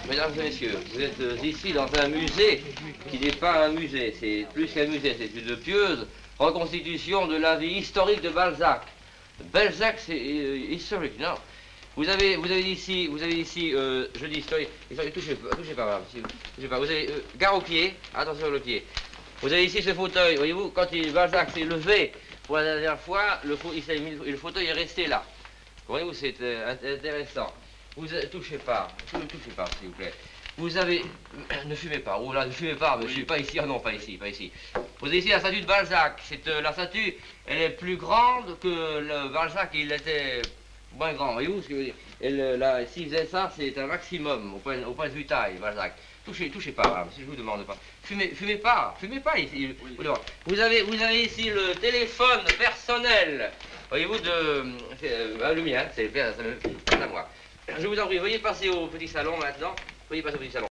Mesdames et messieurs, vous êtes ici dans un musée qui n'est pas un musée, c'est plus qu'un musée, c'est une pieuse reconstitution de la vie historique de Balzac. Balzac, c'est historique, non? Vous avez ici, je dis historique, touchez pas, madame, touchez pas. Vous avez, gare au pied, attention le pied. Vous avez ici ce fauteuil, voyez-vous, quand Balzac s'est levé pour la dernière fois, le fauteuil est resté là. Voyez-vous, c'est intéressant. Vous touchez pas, s'il vous plaît. Vous avez, ne fumez pas. Oh là, ne fumez pas, monsieur. Pas ici. Ah non, pas ici, pas ici. Vous avez ici la statue de Balzac. C'est la statue, elle est plus grande que le Balzac. Il était moins grand. Voyez-vous ce que je veux dire? Là, s'il faisait ça, c'est un maximum au point de vue taille, Balzac. Touchez pas, si je vous demande pas. Fumez pas ici. Oui. Vous avez ici le téléphone personnel. Voyez-vous, le mien, c'est à moi. Je vous en prie, veuillez passer au petit salon maintenant. Veuillez passer au petit salon.